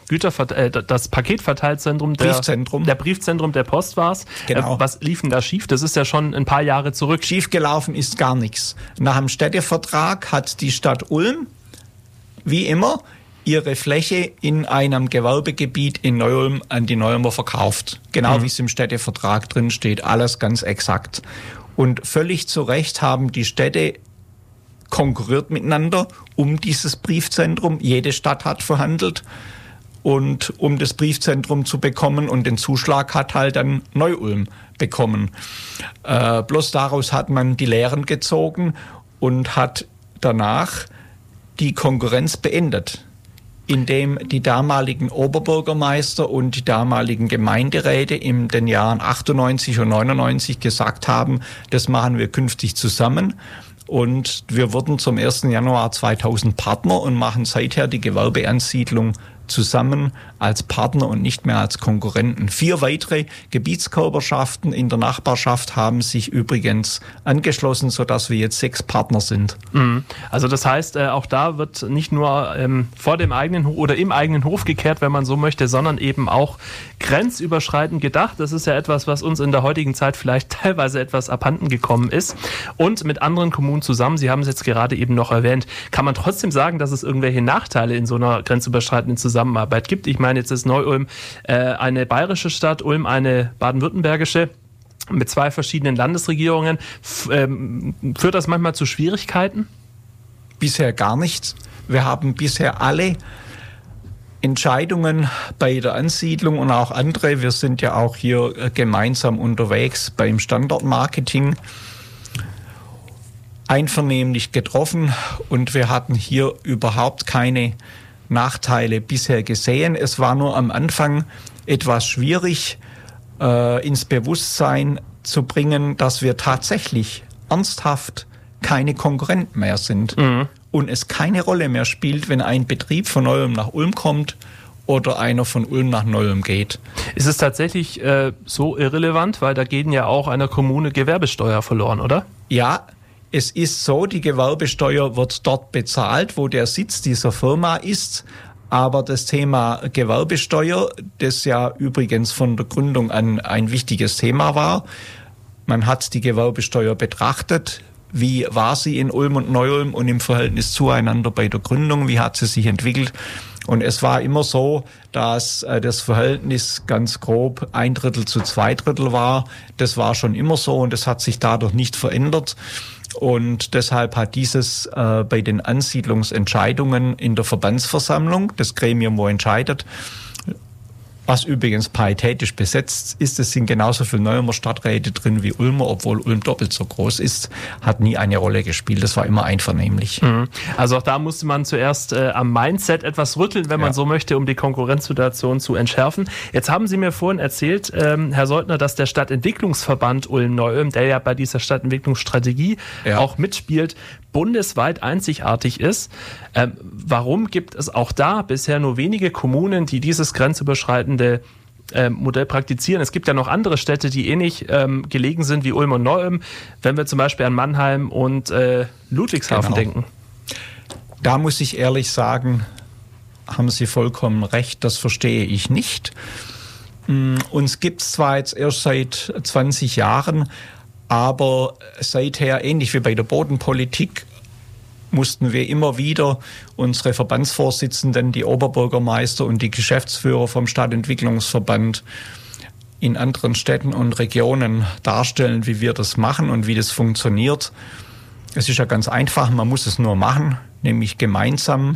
[SPEAKER 2] das Paketverteilzentrum der Briefzentrum der Post war es.
[SPEAKER 3] Genau.
[SPEAKER 2] Was lief denn da schief? Das ist ja schon ein paar Jahre zurück.
[SPEAKER 3] Schiefgelaufen ist gar nichts. Nach dem Städtevertrag hat die Stadt Ulm, wie immer, ihre Fläche in einem Gewerbegebiet in Neu-Ulm an die Neu-Ulmer verkauft. Genau wie es im Städtevertrag drin steht. Alles ganz exakt. Und völlig zu Recht haben die Städte konkurriert miteinander um dieses Briefzentrum. Jede Stadt hat verhandelt, und um das Briefzentrum zu bekommen, und den Zuschlag hat halt dann Neu-Ulm bekommen. Bloß daraus hat man die Lehren gezogen und hat danach die Konkurrenz beendet, indem die damaligen Oberbürgermeister und die damaligen Gemeinderäte in den Jahren 98 und 99 gesagt haben, das machen wir künftig zusammen. Und wir wurden zum 1. Januar 2000 Partner und machen seither die Gewerbeansiedlung zusammen als Partner und nicht mehr als Konkurrenten. 4 weitere Gebietskörperschaften in der Nachbarschaft haben sich übrigens angeschlossen, sodass wir jetzt 6 Partner sind.
[SPEAKER 2] Also das heißt, auch da wird nicht nur vor dem eigenen oder im eigenen Hof gekehrt, wenn man so möchte, sondern eben auch grenzüberschreitend gedacht. Das ist ja etwas, was uns in der heutigen Zeit vielleicht teilweise etwas abhanden gekommen ist. Und mit anderen Kommunen zusammen, Sie haben es jetzt gerade eben noch erwähnt, kann man trotzdem sagen, dass es irgendwelche Nachteile in so einer grenzüberschreitenden Zusammenarbeit gibt. Ich meine, jetzt ist Neu-Ulm eine bayerische Stadt, Ulm eine baden-württembergische mit 2 verschiedenen Landesregierungen. Führt das manchmal zu Schwierigkeiten?
[SPEAKER 3] Bisher gar nichts. Wir haben bisher alle Entscheidungen bei der Ansiedlung und auch andere. Wir sind ja auch hier gemeinsam unterwegs beim Standortmarketing einvernehmlich getroffen und wir hatten hier überhaupt keine Nachteile bisher gesehen. Es war nur am Anfang etwas schwierig, ins Bewusstsein zu bringen, dass wir tatsächlich ernsthaft keine Konkurrenten mehr sind und es keine Rolle mehr spielt, wenn ein Betrieb von Neu-Ulm nach Ulm kommt oder einer von Ulm nach Neu-Ulm geht.
[SPEAKER 2] Ist es tatsächlich so irrelevant, weil da geht ja auch einer Kommune Gewerbesteuer verloren, oder?
[SPEAKER 3] Ja, es ist so, die Gewerbesteuer wird dort bezahlt, wo der Sitz dieser Firma ist. Aber das Thema Gewerbesteuer, das ja übrigens von der Gründung an ein wichtiges Thema war, man hat die Gewerbesteuer betrachtet. Wie war sie in Ulm und Neu-Ulm und im Verhältnis zueinander bei der Gründung? Wie hat sie sich entwickelt? Und es war immer so, dass das Verhältnis ganz grob 1/3 zu 2/3 war. Das war schon immer so und das hat sich dadurch nicht verändert. Und deshalb hat dieses bei den Ansiedlungsentscheidungen in der Verbandsversammlung, das Gremium, wo entscheidet, was übrigens paritätisch besetzt ist, es sind genauso viele Neu-Ulmer Stadträte drin wie Ulmer, obwohl Ulm doppelt so groß ist, hat nie eine Rolle gespielt. Das war immer einvernehmlich.
[SPEAKER 2] Also auch da musste man zuerst am Mindset etwas rütteln, wenn man so möchte, um die Konkurrenzsituation zu entschärfen. Jetzt haben Sie mir vorhin erzählt, Herr Soldner, dass der Stadtentwicklungsverband Ulm-Neu-Ulm, der ja bei dieser Stadtentwicklungsstrategie auch mitspielt, bundesweit einzigartig ist. Warum gibt es auch da bisher nur wenige Kommunen, die dieses grenzüberschreitende Modell praktizieren? Es gibt ja noch andere Städte, die ähnlich gelegen sind wie Ulm und Neu-Ulm, wenn wir zum Beispiel an Mannheim und Ludwigshafen denken.
[SPEAKER 3] Da muss ich ehrlich sagen, haben Sie vollkommen recht, das verstehe ich nicht. Uns gibt es zwar jetzt erst seit 20 Jahren, aber seither, ähnlich wie bei der Bodenpolitik, mussten wir immer wieder unsere Verbandsvorsitzenden, die Oberbürgermeister und die Geschäftsführer vom Stadtentwicklungsverband in anderen Städten und Regionen darstellen, wie wir das machen und wie das funktioniert. Es ist ja ganz einfach, man muss es nur machen, nämlich gemeinsam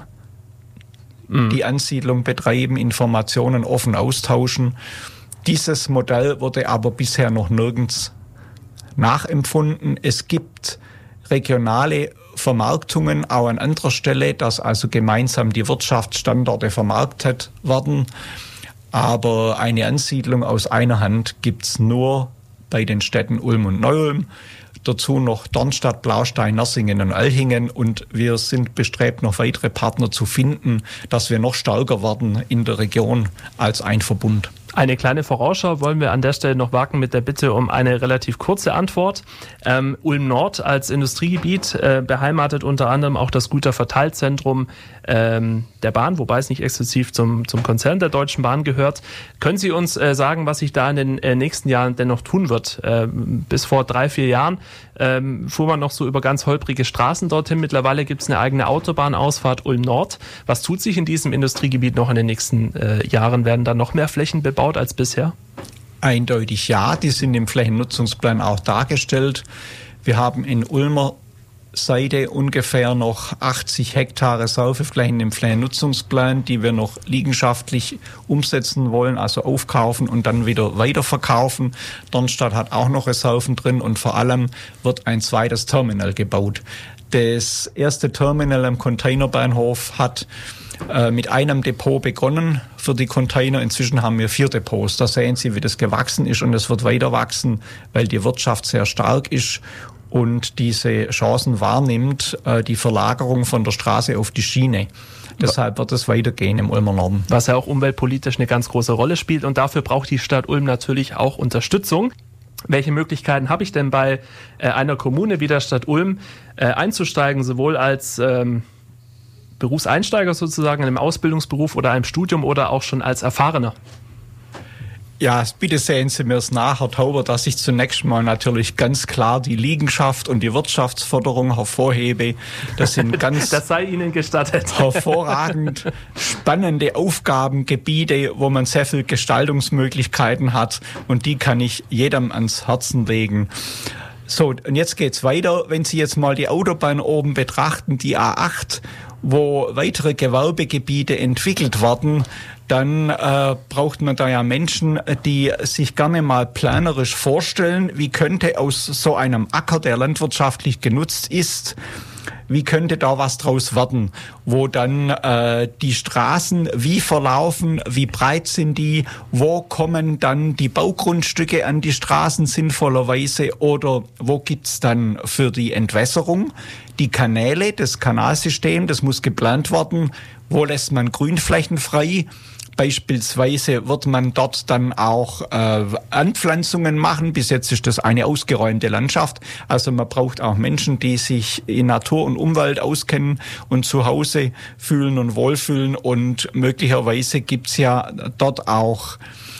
[SPEAKER 3] die Ansiedlung betreiben, Informationen offen austauschen. Dieses Modell wurde aber bisher noch nirgends nachempfunden. Es gibt regionale Vermarktungen auch an anderer Stelle, dass also gemeinsam die Wirtschaftsstandorte vermarktet werden. Aber eine Ansiedlung aus einer Hand gibt es nur bei den Städten Ulm und Neu-Ulm. Dazu noch Dornstadt, Blaustein, Nersingen und Alhingen. Und wir sind bestrebt, noch weitere Partner zu finden, dass wir noch stärker werden in der Region als ein Verbund.
[SPEAKER 2] Eine kleine Vorausschau wollen wir an der Stelle noch wagen mit der Bitte um eine relativ kurze Antwort. Ulm Nord als Industriegebiet beheimatet unter anderem auch das Güterverteilzentrum der Bahn, wobei es nicht exklusiv zum Konzern der Deutschen Bahn gehört. Können Sie uns sagen, was sich da in den nächsten Jahren denn noch tun wird? Bis vor 3-4 Jahren fuhr man noch so über ganz holprige Straßen dorthin. Mittlerweile gibt es eine eigene Autobahnausfahrt Ulm Nord. Was tut sich in diesem Industriegebiet noch in den nächsten Jahren? Werden da noch mehr Flächen bebaut als bisher?
[SPEAKER 3] Eindeutig ja, die sind im Flächennutzungsplan auch dargestellt. Wir haben in Ulmer Seite ungefähr noch 80 Hektare Saufeflächen im Flächennutzungsplan, die wir noch liegenschaftlich umsetzen wollen, also aufkaufen und dann wieder weiterverkaufen. Dornstadt hat auch noch Resaufen drin und vor allem wird ein zweites Terminal gebaut. Das erste Terminal am Containerbahnhof hat mit einem Depot begonnen für die Container. Inzwischen haben wir 4 Depots. Da sehen Sie, wie das gewachsen ist und es wird weiter wachsen, weil die Wirtschaft sehr stark ist und diese Chancen wahrnimmt, die Verlagerung von der Straße auf die Schiene. Deshalb wird es weitergehen im Ulmer Norden.
[SPEAKER 2] Was ja auch umweltpolitisch eine ganz große Rolle spielt und dafür braucht die Stadt Ulm natürlich auch Unterstützung. Welche Möglichkeiten habe ich denn bei einer Kommune wie der Stadt Ulm einzusteigen, sowohl als Berufseinsteiger sozusagen in einem Ausbildungsberuf oder einem Studium oder auch schon als Erfahrener?
[SPEAKER 3] Ja, bitte sehen Sie mir es nach, Herr Tauber, dass ich zunächst mal natürlich ganz klar die Liegenschaft und die Wirtschaftsförderung hervorhebe. Das sind ganz
[SPEAKER 2] das sei Ihnen gestattet.
[SPEAKER 3] Hervorragend spannende Aufgabengebiete, wo man sehr viel Gestaltungsmöglichkeiten hat und die kann ich jedem ans Herzen legen. So, und jetzt geht's weiter. Wenn Sie jetzt mal die Autobahn oben betrachten, die A8, wo weitere Gewerbegebiete entwickelt werden, dann braucht man da ja Menschen, die sich gerne mal planerisch vorstellen, wie könnte aus so einem Acker, der landwirtschaftlich genutzt ist, wie könnte da was draus werden, wo dann die Straßen wie verlaufen, wie breit sind die, wo kommen dann die Baugrundstücke an die Straßen sinnvollerweise oder wo gibt's dann für die Entwässerung die Kanäle, das Kanalsystem, das muss geplant werden, wo lässt man Grünflächen frei. Beispielsweise wird man dort dann auch Anpflanzungen machen. Bis jetzt ist das eine ausgeräumte Landschaft. Also man braucht auch Menschen, die sich in Natur und Umwelt auskennen und zu Hause fühlen und wohlfühlen. Und möglicherweise gibt's ja dort auch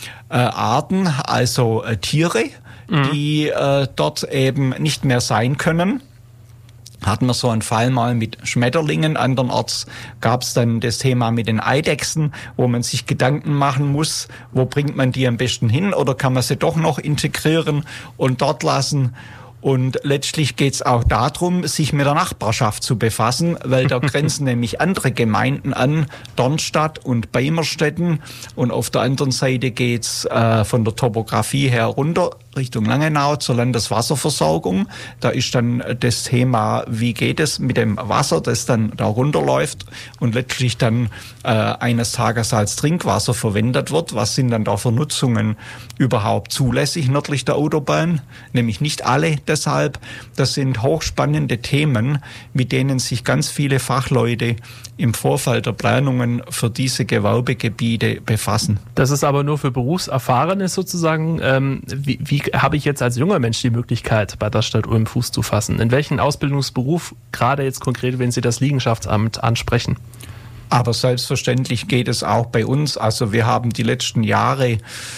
[SPEAKER 3] Arten, also Tiere, die dort eben nicht mehr sein können. Hatten wir so einen Fall mal mit Schmetterlingen. Andernorts gab es dann das Thema mit den Eidechsen, wo man sich Gedanken machen muss, wo bringt man die am besten hin oder kann man sie doch noch integrieren und dort lassen. Und letztlich geht es auch darum, sich mit der Nachbarschaft zu befassen, weil da grenzen nämlich andere Gemeinden an, Dornstadt und Beimerstetten. Und auf der anderen Seite geht's von der Topografie her runter Richtung Langenau zur Landeswasserversorgung. Da ist dann das Thema, wie geht es mit dem Wasser, das dann da runterläuft und letztlich dann eines Tages als Trinkwasser verwendet wird. Was sind dann da für Nutzungen überhaupt zulässig nördlich der Autobahn? Nämlich nicht alle deshalb. Das sind hochspannende Themen, mit denen sich ganz viele Fachleute im Vorfeld der Planungen für diese Gewerbegebiete befassen.
[SPEAKER 2] Das ist aber nur für Berufserfahrene sozusagen. Wie habe ich jetzt als junger Mensch die Möglichkeit, bei der Stadt Ulm Fuß zu fassen? In welchen Ausbildungsberuf, gerade jetzt konkret, wenn Sie das Liegenschaftsamt ansprechen?
[SPEAKER 3] Aber selbstverständlich geht es auch bei uns. Also wir haben die letzten Jahre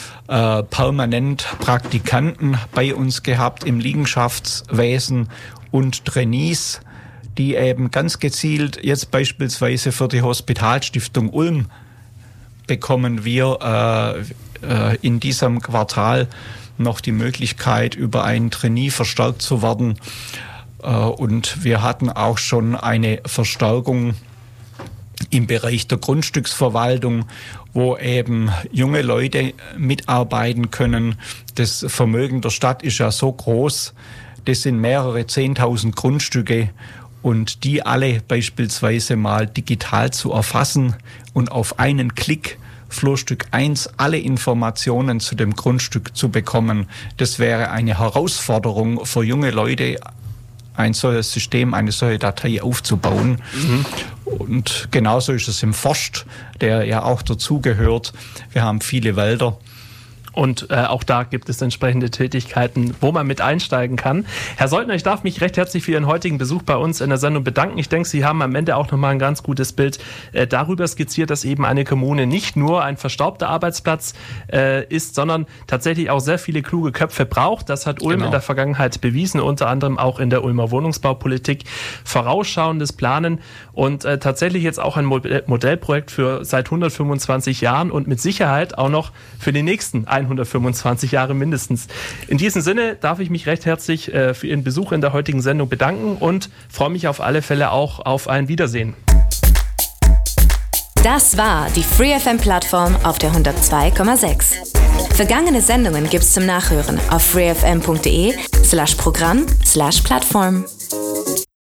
[SPEAKER 3] permanent Praktikanten bei uns gehabt im Liegenschaftswesen und Trainees, die eben ganz gezielt jetzt beispielsweise für die Hospitalstiftung Ulm bekommen wir in diesem Quartal noch die Möglichkeit, über einen Trainee verstärkt zu werden. Und wir hatten auch schon eine Verstärkung im Bereich der Grundstücksverwaltung, wo eben junge Leute mitarbeiten können. Das Vermögen der Stadt ist ja so groß, das sind mehrere 10.000 Grundstücke und die alle beispielsweise mal digital zu erfassen und auf einen Klick Flurstück 1 alle Informationen zu dem Grundstück zu bekommen. Das wäre eine Herausforderung für junge Leute, ein solches System, eine solche Datei aufzubauen. Und genauso ist es im Forst, der ja auch dazugehört. Wir haben viele Wälder.
[SPEAKER 2] Und auch da gibt es entsprechende Tätigkeiten, wo man mit einsteigen kann. Herr Soldner, ich darf mich recht herzlich für Ihren heutigen Besuch bei uns in der Sendung bedanken. Ich denke, Sie haben am Ende auch nochmal ein ganz gutes Bild darüber skizziert, dass eben eine Kommune nicht nur ein verstaubter Arbeitsplatz ist, sondern tatsächlich auch sehr viele kluge Köpfe braucht. Das hat Ulm in der Vergangenheit bewiesen, unter anderem auch in der Ulmer Wohnungsbaupolitik. Vorausschauendes Planen und tatsächlich jetzt auch ein Modellprojekt für seit 125 Jahren und mit Sicherheit auch noch für die nächsten 125 Jahre mindestens. In diesem Sinne darf ich mich recht herzlich für Ihren Besuch in der heutigen Sendung bedanken und freue mich auf alle Fälle auch auf ein Wiedersehen.
[SPEAKER 1] Das war die FreeFM-Plattform auf der 102,6. Vergangene Sendungen gibt's zum Nachhören auf freefm.de/Programm/Plattform.